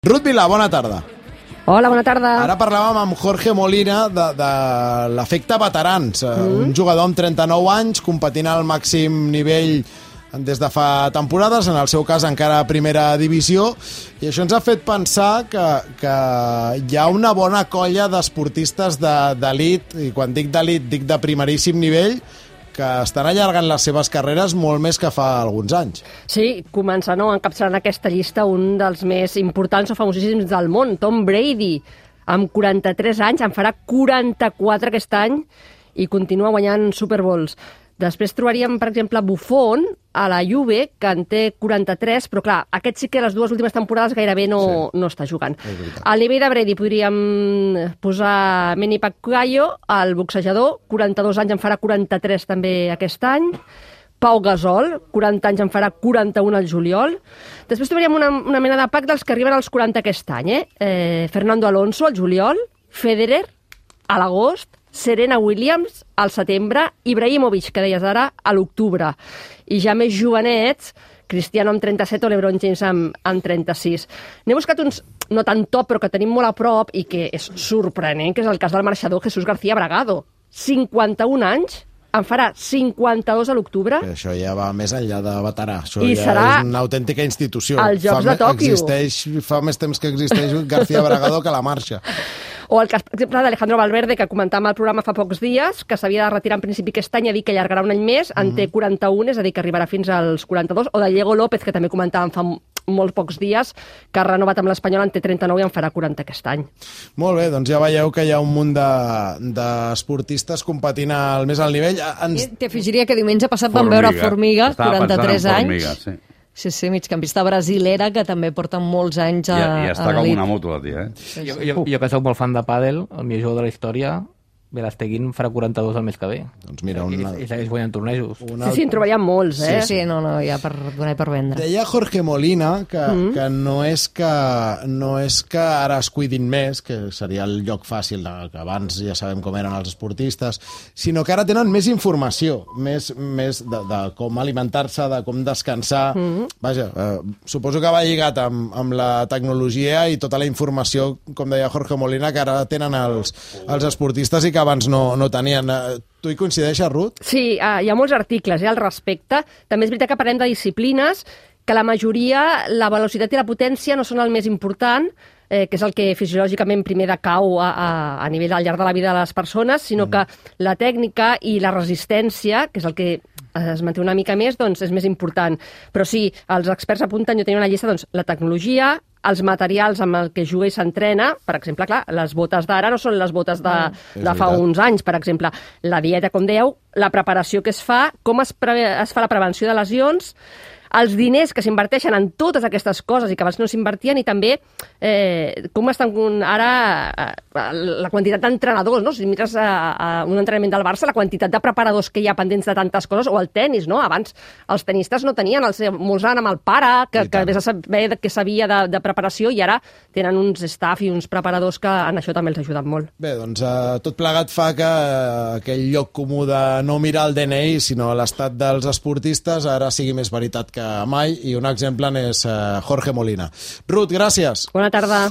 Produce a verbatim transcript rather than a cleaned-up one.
Ruth Vilà, bona tarda. Hola, bona tarda. Ara parlàvem amb Jorge Molina de, de l'efecte veterans. Mm. Un jugador amb trenta-nou anys, competint al màxim nivell des de fa temporades, en el seu cas encara a primera divisió, i això ens ha fet pensar que, que hi ha una bona colla d'esportistes d'elit, i quan dic d'elit dic de primeríssim nivell, que estan allargant les seves carreres molt més que fa alguns anys. Sí, comença no, encapçalant aquesta llista un dels més importants o famosíssims del món, Tom Brady, amb quaranta-tres anys, en farà quaranta-quatre aquest any i continua guanyant Super Bowls. Després trobaríem, per exemple, Buffon a la Juve, que en té quaranta-tres, però clar, aquest sí que les dues últimes temporades gairebé no, sí. no està jugant. Al nivell de Brady podríem posar Manny Pacquiao, el boxejador, quaranta-dos anys, en farà quaranta-tres també aquest any. Pau Gasol, quaranta anys, en farà quaranta-un al juliol. Després trobaríem una, una mena de pack dels que arriben als quaranta aquest any. Eh? Eh, Fernando Alonso al juliol, Federer a l'agost, Serena Williams al setembre, Ibrahimovic, que deies ara, a l'octubre. I ja més jovenets, Cristiano amb trenta-set o LeBron James amb, amb trenta-sis. N'he buscat uns no tan top, però que tenim molt a prop i que és sorprenent, que és el cas del marxador Jesús García Bragado. cinquanta-un anys, en farà cinquanta-dos a l'octubre. Això ja va més enllà de veterà. Això I ja serà és una autèntica institució. als Jocs fa de Tòquio. Existeix, fa més temps que existeix García Bragado que la marxa. O el cas, per exemple, d'Alejandro Valverde, que comentàvem al programa fa pocs dies, que s'havia de retirar en principi aquest any, ha dit que allargarà un any més, en té quaranta-un, és a dir, que arribarà fins als quaranta-dos. O de Diego López, que també comentàvem fa molts pocs dies, que ha renovat amb l'Espanyol, en té trenta-nou i en farà quaranta aquest any. Molt bé, doncs ja veieu que hi ha un munt d'esportistes de, competint al més alt nivell. Ens... T'afegiria que diumenge passat Formiga. vam veure Formiga, Estava quaranta-tres pensant en anys. Formiga, sí. Sí, sí, migcampista brasilera, que també porta molts anys a, I, i està a com l'elit. una moto, la tia, eh? Sí, Jo, sí. jo, jo que soc molt fan de pàdel, el millor jugador de la història, Velasteguín, farà quaranta-dos el mes que ve. Doncs mira, I, una... i segueix guanyant tornejos. una... Sí, sí, en trobaríem molts, eh? Sí, sí, no, no, ja per donar i per vendre. Deia Jorge Molina que, mm. que, no és que no és que ara es cuidin més, que seria el lloc fàcil, de, que abans ja sabem com eren els esportistes, sinó que ara tenen més informació, més, més de, de com alimentar-se, de com descansar. Mm. Vaja, eh, suposo que va lligat amb, amb la tecnologia i tota la informació, com deia Jorge Molina, que ara tenen els, els esportistes i que abans no, no tenien. Tu hi coincideixes, Ruth? Sí, uh, hi ha molts articles eh, al respecte. També és veritat que parlem de disciplines que la majoria, la velocitat i la potència no són el més important, eh, que és el que fisiològicament primer decau a, a, a nivell al llarg de la vida de les persones, sinó mm. que la tècnica i la resistència, que és el que es manté una mica més, doncs és més important. Però sí, els experts apunten, jo tenia una llista, doncs, la tecnologia, els materials amb el que juga i s'entrena, per exemple, clar, les botes d'ara no són les botes de, mm, de fa uns anys, per exemple, la dieta, com dèieu, la preparació que es fa, com es, pre es fa la prevenció de lesions, els diners que s'inverteixen en totes aquestes coses i que abans no s'invertien, i també eh, com estan ara eh, la quantitat d'entrenadors, no? Si mires a, a un entrenament del Barça, la quantitat de preparadors que hi ha pendents de tantes coses, o el tennis, no? Abans els tenistes no tenien, els, molts anaven amb el pare, que, que vés a saber què sabia de, de preparació, i ara tenen uns staff i uns preparadors que en això també els ajuden molt. Bé, doncs eh, tot plegat fa que eh, aquell lloc comú de no mirar el D N I, sinó l'estat dels esportistes, ara sigui més veritat que mai, i un exemple n'és eh, Jorge Molina. Ruth, gràcies. Bona tarda.